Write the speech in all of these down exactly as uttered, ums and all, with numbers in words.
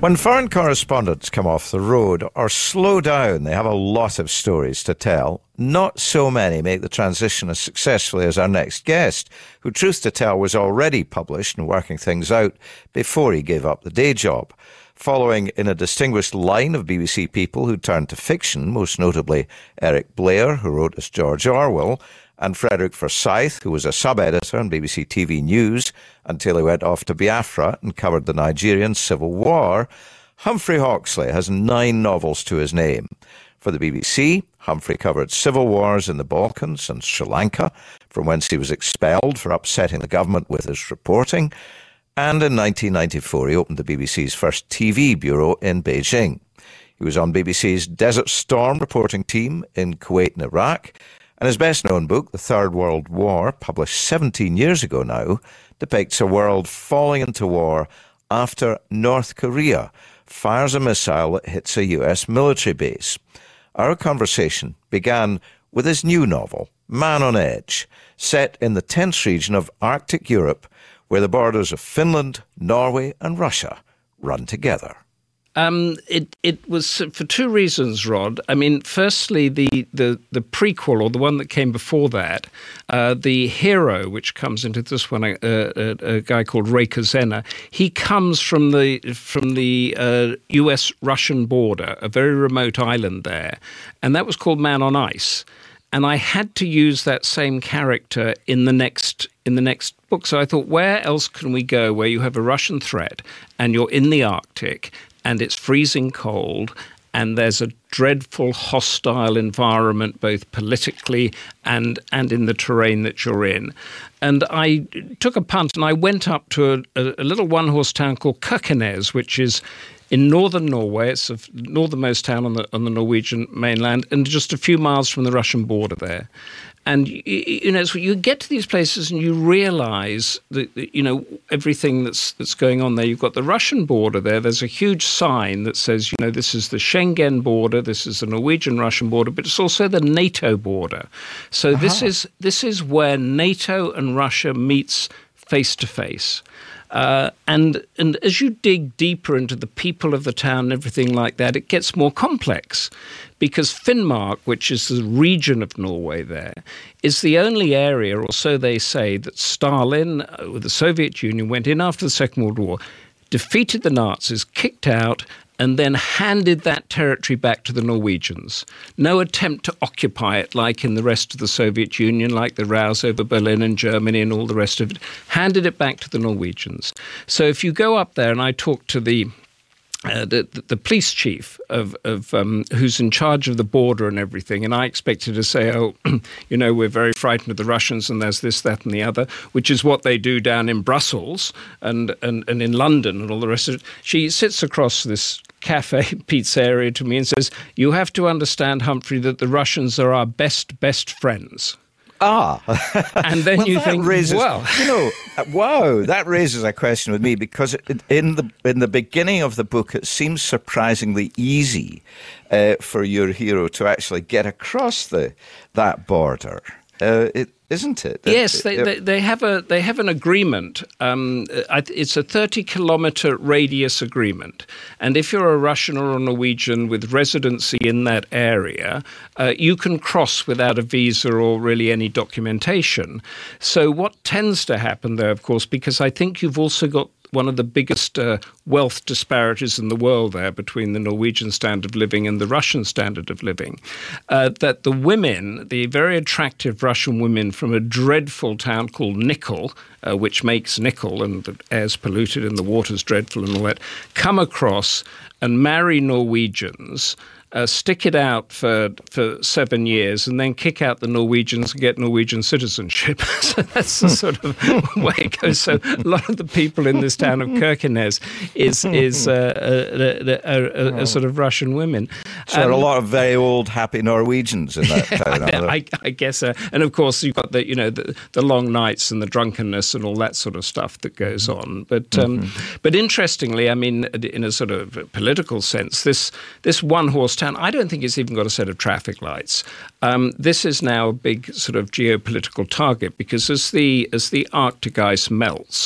When foreign correspondents come off the road or slow down, they have a lot of stories to tell. Not so many make the transition as successfully as our next guest, who, truth to tell, was already published and working things out before he gave up the day job. Following in a distinguished line of B B C people who turned to fiction, most notably Eric Blair, who wrote as George Orwell, and Frederick Forsyth, who was a sub-editor on B B C T V News until he went off to Biafra and covered the Nigerian Civil War, Humphrey Hawksley has nine novels to his name. For the B B C, Humphrey covered civil wars in the Balkans and Sri Lanka, from whence he was expelled for upsetting the government with his reporting. And in nineteen ninety-four, he opened the B B C's first T V bureau in Beijing. He was on B B C's Desert Storm reporting team in Kuwait and Iraq. And his best-known book, The Third World War, published seventeen years ago now, depicts a world falling into war after North Korea fires a missile that hits a U S military base. Our conversation began with his new novel, Man on Edge, set in the tense region of Arctic Europe, where the borders of Finland, Norway and Russia run together. Um, it it was for two reasons, Rod. I mean, firstly, the, the, the prequel, or the one that came before that, uh, the hero, which comes into this one, a, a, a guy called Ray Kozena, he comes from the from the uh, U S Russian border, a very remote island there, and that was called Man on Ice. And I had to use that same character in the next in the next book. So I thought, where else can we go where you have a Russian threat and you're in the Arctic and it's freezing cold and there's a dreadful hostile environment both politically and and in the terrain that you're in. And I took a punt and I went up to a, a little one-horse town called Kirkenes, which is in northern Norway. It's the northernmost town on the on the Norwegian mainland and just a few miles from the Russian border there. And, you, you know, so you get to these places and you realize that, you know, everything that's that's going on there. You've got the Russian border there. There's a huge sign that says, you know, this is the Schengen border. This is the Norwegian-Russian border, but it's also the NATO border. So uh-huh. this is this is where NATO and Russia meets face to face. Uh, and and as you dig deeper into the people of the town and everything like that, it gets more complex because Finnmark, which is the region of Norway there, is the only area, or so they say, that Stalin, uh, with the Soviet Union, went in after the Second World War, defeated the Nazis, kicked out, and then handed that territory back to the Norwegians. No attempt to occupy it like in the rest of the Soviet Union, like the rows over Berlin and Germany and all the rest of it. Handed it back to the Norwegians. So if you go up there, and I talked to the Uh, the, the police chief of, of um, who's in charge of the border and everything. And I expected to say, oh, you know, we're very frightened of the Russians and there's this, that and the other, which is what they do down in Brussels and, and, and in London and all the rest of it. She sits across this cafe pizzeria to me and says, you have to understand, Humphrey, that the Russians are our best, best friends. Ah, and then well, you think, raises, well, you know, wow, that raises a question with me because in the in the beginning of the book, it seems surprisingly easy uh, for your hero to actually get across the that border. Uh, it isn't it? Yes, it, they, it, they they have a they have an agreement. Um, it's a thirty kilometer radius agreement, and if you're a Russian or a Norwegian with residency in that area, uh, you can cross without a visa or really any documentation. So what tends to happen there, of course, because I think you've also got one of the biggest uh, wealth disparities in the world there between the Norwegian standard of living and the Russian standard of living, uh, that the women, the very attractive Russian women from a dreadful town called nickel, uh, which makes nickel and the air's polluted and the water's dreadful and all that, come across and marry Norwegians, Uh, stick it out for for seven years and then kick out the Norwegians and get Norwegian citizenship. So that's the sort of way it goes. So a lot of the people in this town of Kirkenes is is uh, a, a, a, a sort of Russian women. So um, there are a lot of very old, happy Norwegians in that town. I, I, I guess, uh, and of course you've got the you know the, the long nights and the drunkenness and all that sort of stuff that goes on. But um, mm-hmm. but interestingly, I mean, in a sort of political sense, this this one horse town, I don't think it's even got a set of traffic lights. Um, this is now a big sort of geopolitical target because as the as the Arctic ice melts,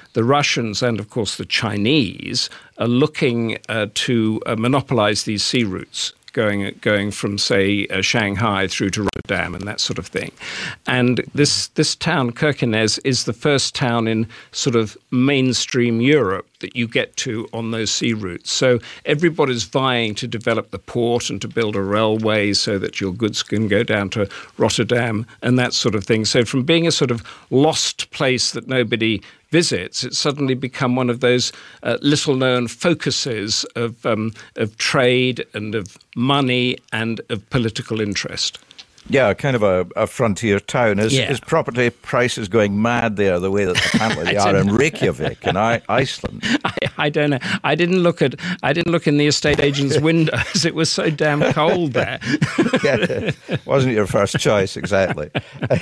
the Russians and, of course, the Chinese are looking uh, to uh, monopolize these sea routes, going going from, say, uh, Shanghai through to Rotterdam and that sort of thing. And this this town, Kirkenes, is the first town in sort of mainstream Europe that you get to on those sea routes. So everybody's vying to develop the port and to build a railway so that your goods can go down to Rotterdam and that sort of thing. So from being a sort of lost place that nobody visits, it's suddenly become one of those uh, little-known focuses of um, of trade and of money and of political interest. Yeah, kind of a, a frontier town. Is, yeah. is property prices going mad there the way that apparently they are in Reykjavik in I- Iceland? I, I don't know. I didn't look at. I didn't look in the estate agent's windows. It was so damn cold there. Yeah, wasn't your first choice exactly.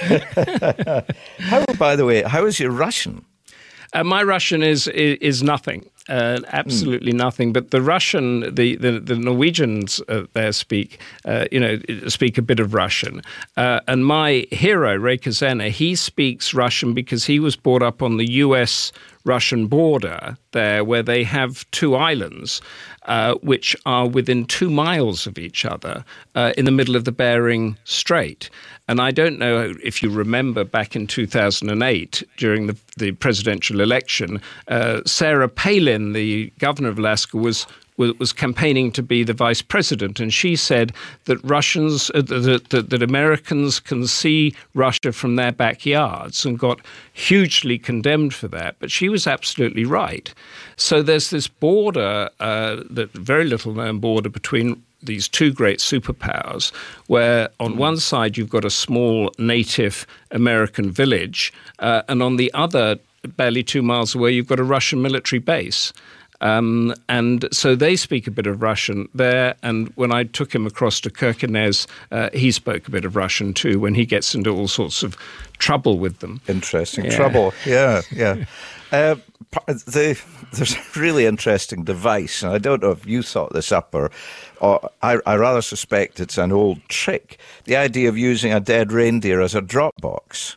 How, by the way, how is your Russian? Uh, my Russian is is, is nothing, uh, absolutely mm. nothing. But the Russian, the the, the Norwegians uh, there speak, uh, you know, speak a bit of Russian. Uh, and my hero, Rekazena, he speaks Russian because he was brought up on the U S Russian border there, where they have two islands, uh, which are within two miles of each other uh, in the middle of the Bering Strait. And I don't know if you remember back in two thousand eight, during the, the presidential election, uh, Sarah Palin, the governor of Alaska, was was campaigning to be the vice president, and she said that Russians, uh, that, that, that Americans can see Russia from their backyards, and got hugely condemned for that. But she was absolutely right. So there's this border, uh, that very little known border between these two great superpowers, where on one side you've got a small native American village, uh, and on the other, barely two miles away, you've got a Russian military base. Um, and so they speak a bit of Russian there. And when I took him across to Kirkenes, uh, he spoke a bit of Russian too, when he gets into all sorts of trouble with them. Interesting. Yeah. Trouble. Yeah, yeah. Uh, the, there's a really interesting device, and I don't know if you thought this up, or, or I, I rather suspect it's an old trick. The idea of using a dead reindeer as a drop box.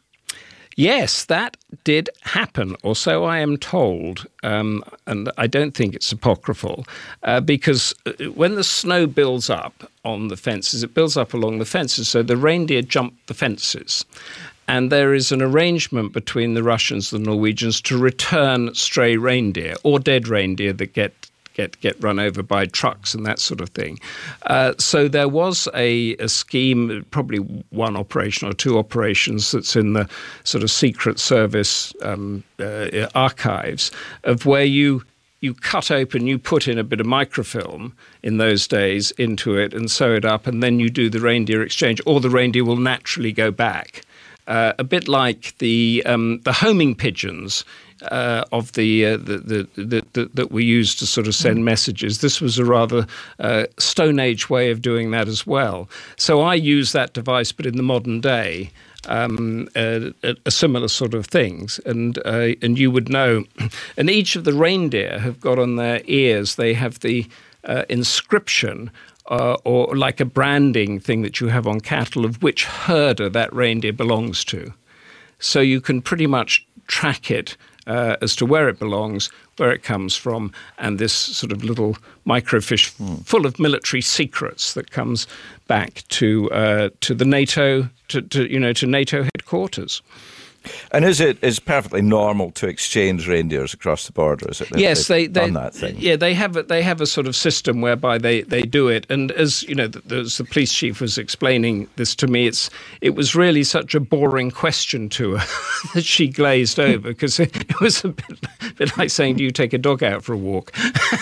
Yes, that did happen, or so I am told, um, and I don't think it's apocryphal, uh, because when the snow builds up on the fences, it builds up along the fences, so the reindeer jump the fences. And there is an arrangement between the Russians and the Norwegians to return stray reindeer or dead reindeer that get get get run over by trucks and that sort of thing. Uh, so there was a, a scheme, probably one operation or two operations that's in the sort of Secret Service um, uh, archives, of where you you cut open, you put in a bit of microfilm in those days into it and sew it up, and then you do the reindeer exchange, or the reindeer will naturally go back. Uh, a bit like the um, the homing pigeons uh, of the, uh, the, the, the, the that were used to sort of send messages. This was a rather uh, Stone Age way of doing that as well. So I use that device, but in the modern day, um, uh, a, a similar sort of things. And uh, and you would know, and each of the reindeer have got on their ears, they have the uh, inscription. Uh, or like a branding thing that you have on cattle, of which herder that reindeer belongs to. So you can pretty much track it uh, as to where it belongs, where it comes from, and this sort of little microfiche mm. full of military secrets that comes back to uh, to the NATO, to, to you know, to NATO headquarters. And is it is perfectly normal to exchange reindeers across the border? Is it? Yes, they they done that thing. Yeah, they have a, they have a sort of system whereby they, they do it. And as you know, the, as the police chief was explaining this to me, it's it was really such a boring question to her that she glazed over, because it, it was a bit, a bit like saying, "Do you take a dog out for a walk?"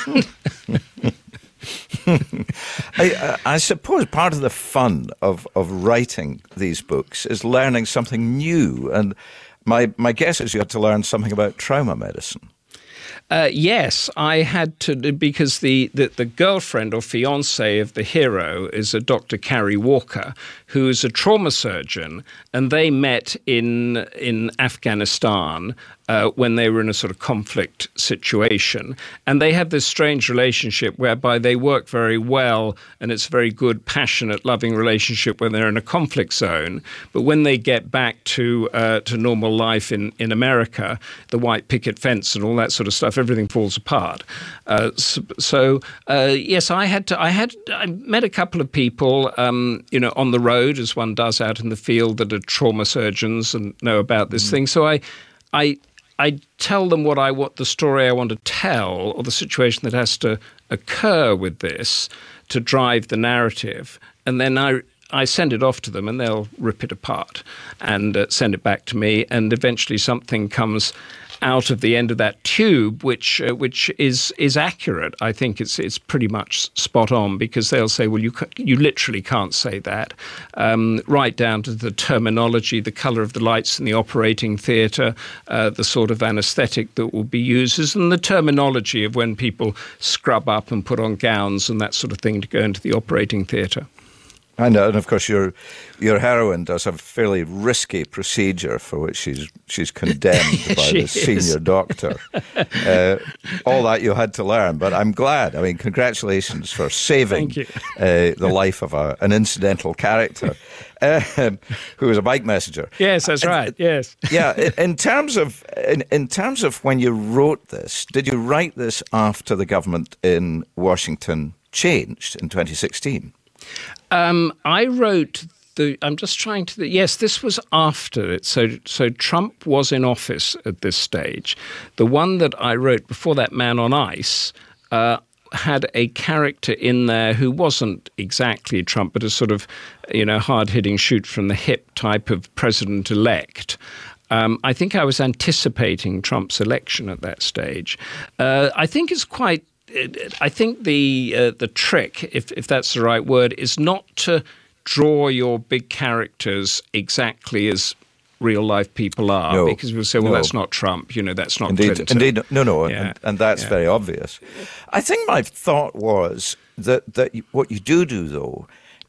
I, I suppose part of the fun of, of writing these books is learning something new. And my, my guess is you had to learn something about trauma medicine. Uh, yes, I had to, because the, the, the girlfriend or fiancée of the hero is a Doctor Carrie Walker, who is a trauma surgeon, and they met in in Afghanistan uh, when they were in a sort of conflict situation. And they have this strange relationship whereby they work very well, and it's a very good, passionate, loving relationship when they're in a conflict zone. But when they get back to uh, to normal life in, in America, the white picket fence and all that sort of stuff, everything falls apart. Uh, so, so uh, yes, I had to. I had. I met a couple of people, um, you know, on the road, as one does out in the field, that are trauma surgeons and know about this mm. thing. So I, I, I tell them what I what the story I want to tell, or the situation that has to occur with this to drive the narrative, and then I. I send it off to them and they'll rip it apart and uh, send it back to me, and eventually something comes out of the end of that tube which uh, which is is accurate. I think it's it's pretty much spot on, because they'll say, well, you you literally can't say that, um, right down to the terminology, the colour of the lights in the operating theatre, uh, the sort of anaesthetic that will be used, and the terminology of when people scrub up and put on gowns and that sort of thing to go into the operating theatre. I know, and of course your your heroine does a fairly risky procedure for which she's she's condemned by the senior doctor. Uh, all that you had to learn, but I'm glad. I mean, congratulations for saving uh, the life of a, an incidental character uh, who was a bike messenger. Yes, that's and, right. Yes. Yeah. In, in terms of in, in terms of when you wrote this, did you write this after the government in Washington changed in twenty sixteen? Um, I wrote the. I'm just trying to. Yes, this was after it. So, so Trump was in office at this stage. The one that I wrote before that, Man on Ice, uh, had a character in there who wasn't exactly Trump, but a sort of, you know, hard-hitting, shoot from the hip type of president-elect. Um, I think I was anticipating Trump's election at that stage. Uh, I think it's quite. I think the uh, the trick, if if that's the right word, is not to draw your big characters exactly as real life people are, no, because we'll say, well, no. that's not Trump, you know, that's not indeed, Clinton. Indeed, no, no, yeah. and, and that's yeah. very obvious. I think my thought was that that what you do do though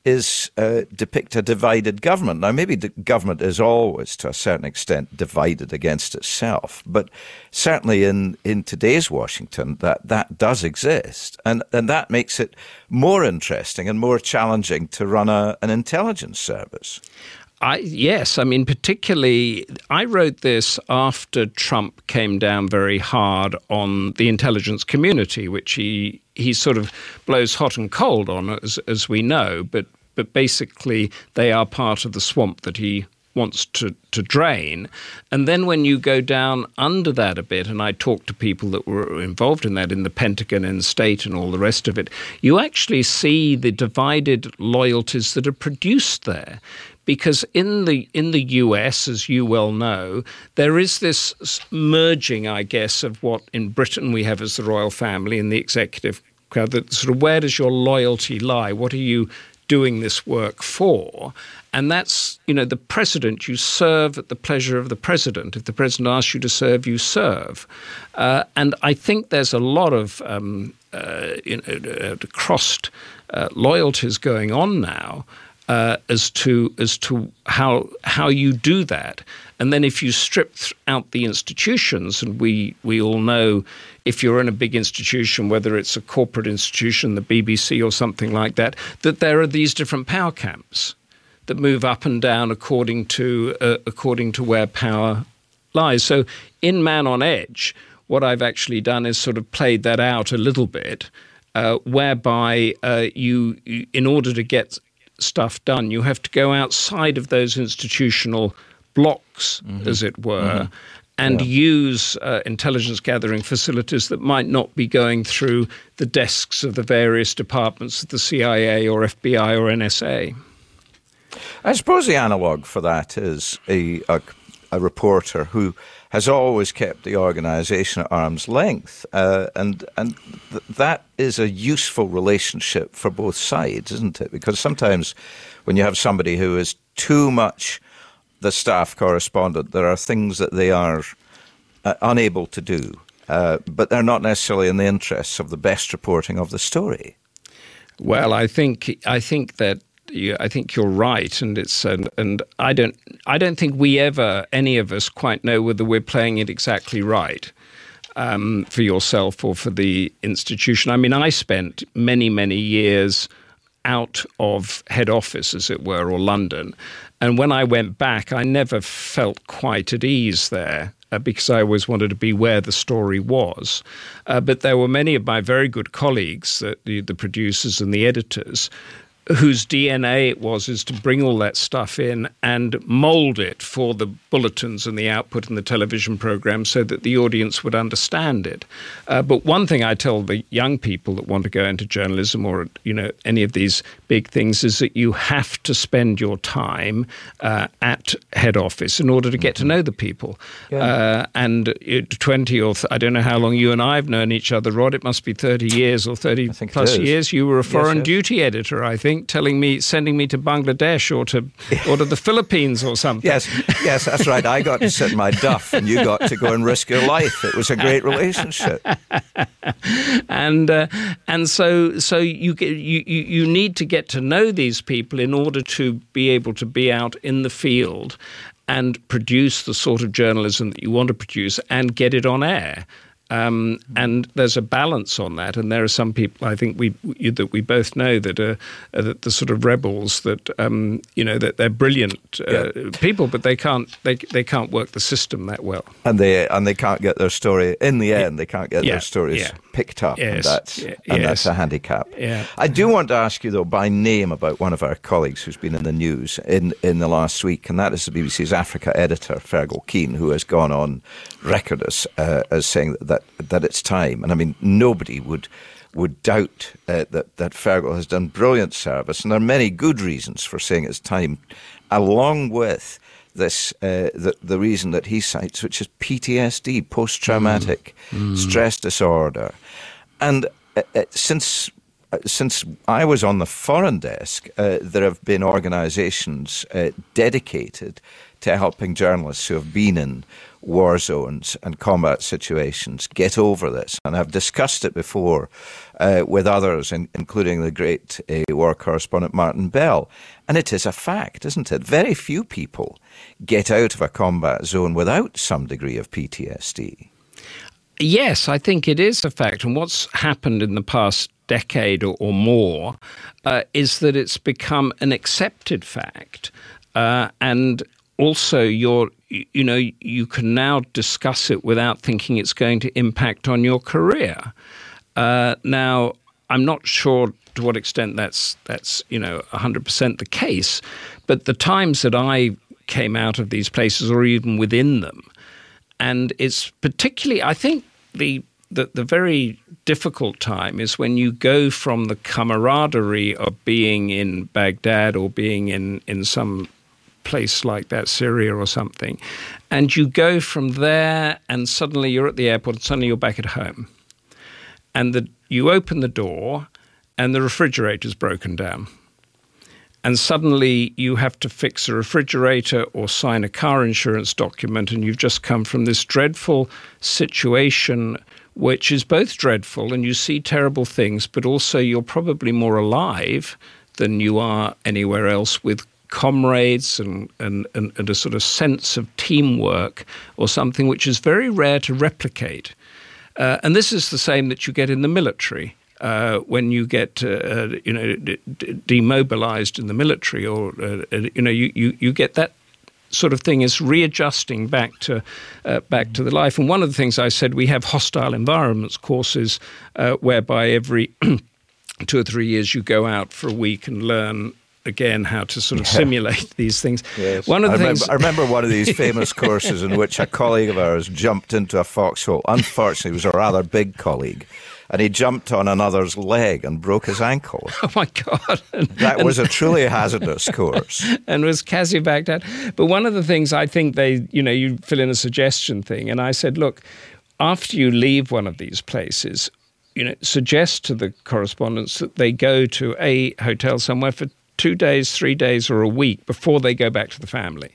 is uh, depict a divided government. Now, maybe the government is always, to a certain extent, divided against itself, but certainly in, in today's Washington, that, that does exist. And, and that makes it more interesting and more challenging to run a, an intelligence service. I, yes, I mean, particularly, I wrote this after Trump came down very hard on the intelligence community, which he he sort of blows hot and cold on, as as we know. But but basically, they are part of the swamp that he wants to, to drain. And then when you go down under that a bit, and I talk to people that were involved in that in the Pentagon and state and all the rest of it, you actually see the divided loyalties that are produced there. Because in the in the U S, as you well know, there is this merging, I guess, of what in Britain we have as the royal family and the executive crowd. That sort of, where does your loyalty lie? What are you doing this work for? And that's, you know, the president, you serve at the pleasure of the president. If the president asks you to serve, you serve. Uh, and I think there's a lot of um, uh, you know, uh, crossed uh, loyalties going on now. Uh, as to as to how how you do that, and then if you strip th- out the institutions, and we we all know, if you're in a big institution, whether it's a corporate institution, the B B C or something like that, that there are these different power camps that move up and down according to uh, according to where power lies. So in Man on Edge, what I've actually done is sort of played that out a little bit, uh, whereby uh, you, you in order to get stuff done, you have to go outside of those institutional blocks, mm-hmm. as it were, mm-hmm. and yeah. use uh, intelligence gathering facilities that might not be going through the desks of the various departments of the C I A or F B I or N S A. I suppose the analogue for that is a, a, a reporter who has always kept the organisation at arm's length, uh, and and th- that is a useful relationship for both sides, isn't it? Because sometimes when you have somebody who is too much the staff correspondent, there are things that they are uh, unable to do, uh, but they're not necessarily in the interests of the best reporting of the story. Well, I think I think that you, I think you're right, and it's and, and I don't I don't think we ever any of us quite know whether we're playing it exactly right. Um, for yourself or for the institution. I mean, I spent many, many years out of head office, as it were, or London. And when I went back, I never felt quite at ease there uh, because I always wanted to be where the story was. Uh, but there were many of my very good colleagues, that the, the producers and the editors, whose D N A it was is to bring all that stuff in and mold it for the bulletins and the output in the television program so that the audience would understand it. Uh, but one thing I tell the young people that want to go into journalism or, you know, any of these big things is that you have to spend your time uh, at head office in order to get to know the people. Yeah. Uh, and it, twenty or th- I don't know how long you and I have known each other, Rod. It must be thirty years or thirty plus years. You were a foreign yes, yes. duty editor, I think, telling me, sending me to Bangladesh or to or to the Philippines or something. Yes, yes, that's right. I got to sit in my duff and you got to go and risk your life. It was a great relationship. and uh, and so so you, get, you you you need to get to know these people in order to be able to be out in the field and produce the sort of journalism that you want to produce and get it on air. Um, and there's a balance on that, and there are some people I think we, we that we both know that are, are the, the sort of rebels that um, you know that they're brilliant uh, yeah. people, but they can't they they can't work the system that well, and they and they can't get their story in the end. They can't get yeah. their stories yeah. picked up, yes. and that's yeah. and yes. that's a handicap. Yeah. I do want to ask you though by name about one of our colleagues who's been in the news in in the last week, and that is the B B C's Africa editor Fergal Keane, who has gone on record as uh, as saying that. that that it's time. And I mean, nobody would would doubt uh, that, that Fergal has done brilliant service. And there are many good reasons for saying it's time, along with this, uh, the, the reason that he cites, which is P T S D, post-traumatic mm. stress disorder. And uh, uh, since uh, since I was on the foreign desk, uh, there have been organisations uh, dedicated to helping journalists who have been in war zones and combat situations get over this. And I've discussed it before uh, with others, in, including the great uh, war correspondent Martin Bell. And it is a fact, isn't it? Very few people get out of a combat zone without some degree of P T S D. Yes, I think it is a fact. And what's happened in the past decade or, or more uh, is that it's become an accepted fact. Uh, and also, you're, you know, you can now discuss it without thinking it's going to impact on your career. Uh, now, I'm not sure to what extent that's, that's you know, one hundred percent the case, but the times that I came out of these places or even within them, and it's particularly, I think, the the, the very difficult time is when you go from the camaraderie of being in Baghdad or being in, in some place like that, Syria or something, and you go from there and suddenly you're at the airport and suddenly you're back at home. And the, you open the door and the refrigerator's broken down. And suddenly you have to fix a refrigerator or sign a car insurance document, and you've just come from this dreadful situation which is both dreadful and you see terrible things, but also you're probably more alive than you are anywhere else, with comrades and, and, and, and a sort of sense of teamwork or something which is very rare to replicate. Uh, and this is the same that you get in the military. Uh, when you get, uh, you know, d- d- demobilized in the military, or uh, you know, you, you, you get that sort of thing is readjusting back to uh, back to the life. And one of the things I said, we have hostile environments courses uh, whereby every two or three years you go out for a week and learn again how to sort of yeah. simulate these things. Yes. One of the I, things remember, I remember one of these famous courses in which a colleague of ours jumped into a foxhole. Unfortunately, he was a rather big colleague. And he jumped on another's leg and broke his ankle. Oh, my God. And, that and, was a truly hazardous course. And was Cassie Baghdad. But one of the things I think they, you know, you fill in a suggestion thing. And I said, look, after you leave one of these places, you know, suggest to the correspondents that they go to a hotel somewhere for two days, three days, or a week before they go back to the family.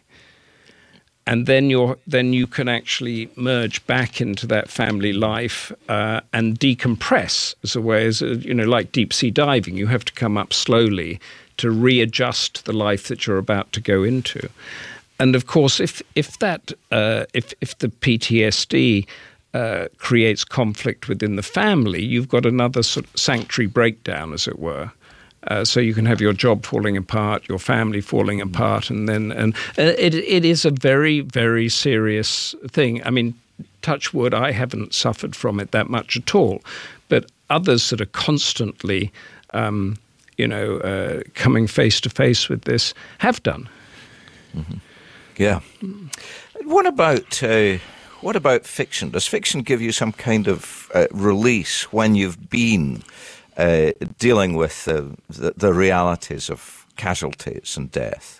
And then you're then you can actually merge back into that family life uh, and decompress as a way, as a, you know, like deep sea diving. You have to come up slowly to readjust the life that you're about to go into. And of course, if if that uh, if if the P T S D uh, creates conflict within the family, you've got another sort of sanctuary breakdown, as it were. Uh, so you can have your job falling apart, your family falling apart, and then and uh, it it is a very very serious thing. I mean, touch wood, I haven't suffered from it that much at all, but others that are constantly, um, you know, uh, coming face to face with this have done. Mm-hmm. Yeah. What about uh, what about fiction? Does fiction give you some kind of uh, release when you've been uh, dealing with uh, the, the realities of casualties and death?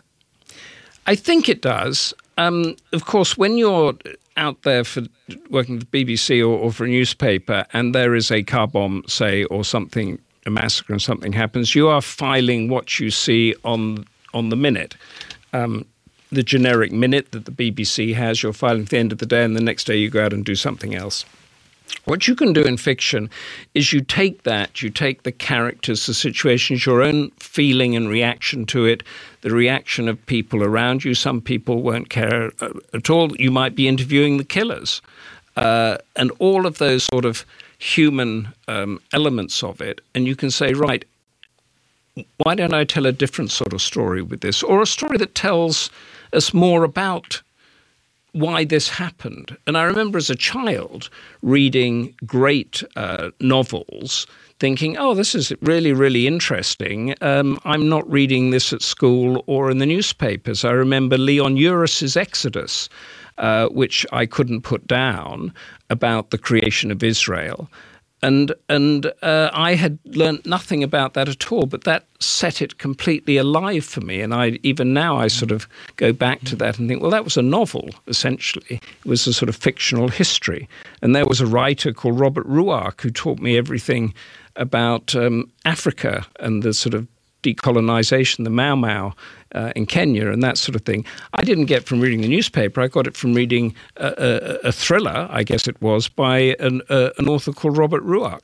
I think it does. Um, of course, when you're out there for working for the B B C or, or for a newspaper, and there is a car bomb, say, or something, a massacre, and something happens, you are filing what you see on on the minute. Um, the generic minute that the B B C has, you're filing at the end of the day, and the next day you go out and do something else. What you can do in fiction is you take that, you take the characters, the situations, your own feeling and reaction to it, the reaction of people around you. Some people won't care at all. You might be interviewing the killers. Uh, and all of those sort of human um, elements of it. And you can say, right, why don't I tell a different sort of story with this? Or a story that tells us more about why this happened. And I remember as a child reading great uh, novels, thinking, oh, this is really, really interesting. Um, I'm not reading this at school or in the newspapers. I remember Leon Uris's Exodus, uh, which I couldn't put down, about the creation of Israel. And and uh, I had learnt nothing about that at all, but that set it completely alive for me. And I even now I sort of go back to that and think, well, that was a novel, essentially. It was a sort of fictional history. And there was a writer called Robert Ruark who taught me everything about um, Africa and the sort of decolonization, the Mau Mau uh, in Kenya and that sort of thing. I didn't get from reading the newspaper. I got it from reading a, a, a thriller, I guess it was, by an, uh, an author called Robert Ruark.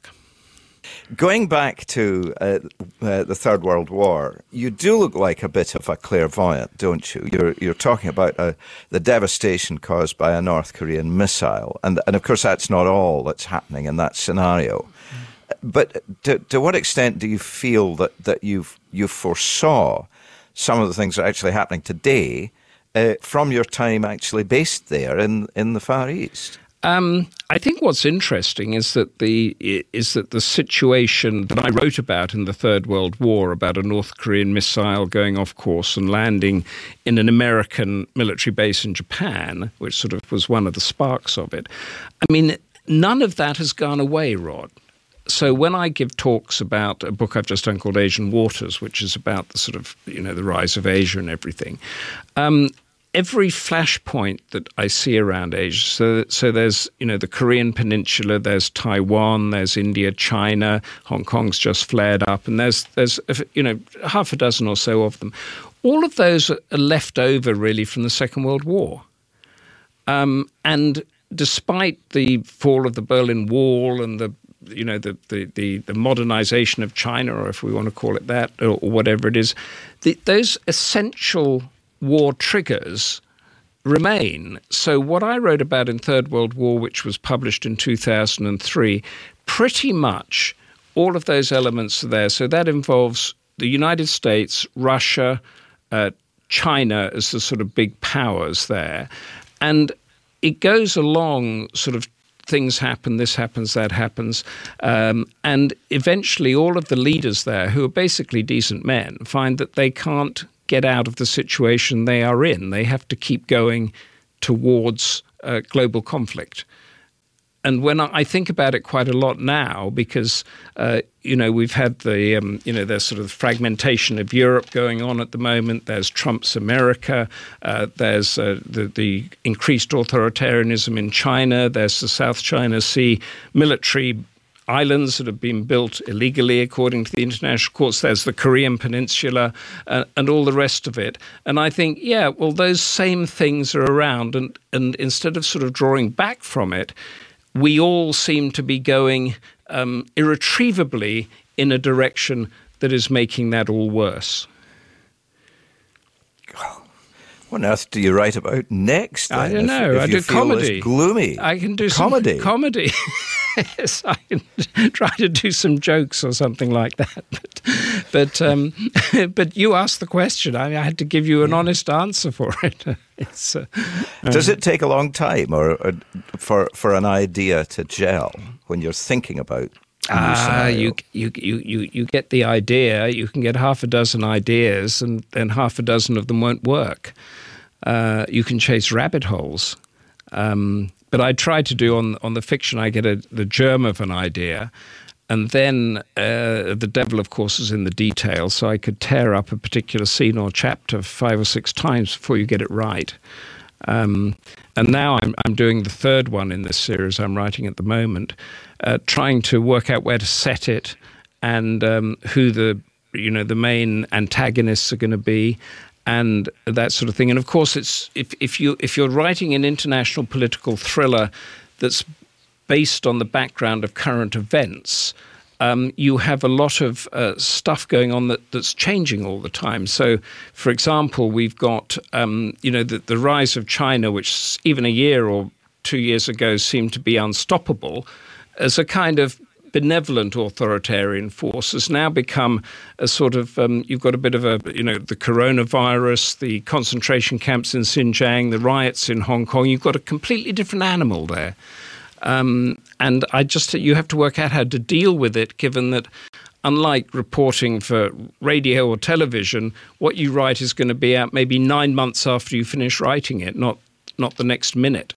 Going back to uh, uh, the Third World War, you do look like a bit of a clairvoyant, don't you? You're you're talking about uh, the devastation caused by a North Korean missile, and and of course that's not all that's happening in that scenario. But to, to what extent do you feel that, that you've, you foresaw some of the things that are actually happening today uh, from your time actually based there in, in the Far East? Um, I think what's interesting is that the is that the situation that I wrote about in the Third World War, about a North Korean missile going off course and landing in an American military base in Japan, which sort of was one of the sparks of it. I mean, none of that has gone away, Rod. So when I give talks about a book I've just done called Asian Waters, which is about the sort of, you know, the rise of Asia and everything, um, every flashpoint that I see around Asia, so, so there's, you know, the Korean Peninsula, there's Taiwan, there's India, China, Hong Kong's just flared up, and there's, there's you know, half a dozen or so of them. All of those are left over, really, from the Second World War. Um, and despite the fall of the Berlin Wall and the you know, the, the, the, the modernization of China, or if we want to call it that, or, or whatever it is, the, those essential war triggers remain. So what I wrote about in Third World War, which was published in two thousand three, pretty much all of those elements are there. So that involves the United States, Russia, uh, China as the sort of big powers there. And it goes along sort of things happen, this happens, that happens. Um, and eventually all of the leaders there, who are basically decent men, find that they can't get out of the situation they are in. They have to keep going towards uh, global conflict. And when I think about it quite a lot now, because, uh, you know, we've had the, um, you know, there's sort of fragmentation of Europe going on at the moment. There's Trump's America. Uh, there's uh, the, the increased authoritarianism in China. There's the South China Sea military islands that have been built illegally, according to the international courts. There's the Korean Peninsula uh, and all the rest of it. And I think, yeah, well, those same things are around. And, and instead of sort of drawing back from it, we all seem to be going um, irretrievably in a direction that is making that all worse. oh, what on earth do you write about next? Then, I don't if, know. If I you do feel comedy. This gloomy. I can do comedy. some comedy. Yes, I can try to do some jokes or something like that. But, but, um, but you asked the question. I, I had to give you an yeah. honest answer for it. It's, uh, Does it take a long time, or, or for for an idea to gel when you're thinking about? Ah, you, you you you you get the idea. You can get half a dozen ideas, and then half a dozen of them won't work. Uh, you can chase rabbit holes. Um, But I try to do on on the fiction, I get a, the germ of an idea, and then uh, the devil, of course, is in the details. So I could tear up a particular scene or chapter five or six times before you get it right. Um, and now I'm I'm doing the third one in this series I'm writing at the moment, uh, trying to work out where to set it and um, who the you know the main antagonists are going to be. And that sort of thing. And of course, it's if, if you if you're writing an international political thriller that's based on the background of current events, um, you have a lot of uh, stuff going on that, that's changing all the time. So, for example, we've got um, you know the, the rise of China, which even a year or two years ago seemed to be unstoppable, as a kind of benevolent authoritarian force has now become a sort of, um, you've got a bit of a, you know, the coronavirus, the concentration camps in Xinjiang, the riots in Hong Kong. You've got a completely different animal there. Um, and I just, you have to work out how to deal with it, given that unlike reporting for radio or television, what you write is going to be out maybe nine months after you finish writing it, not not the next minute.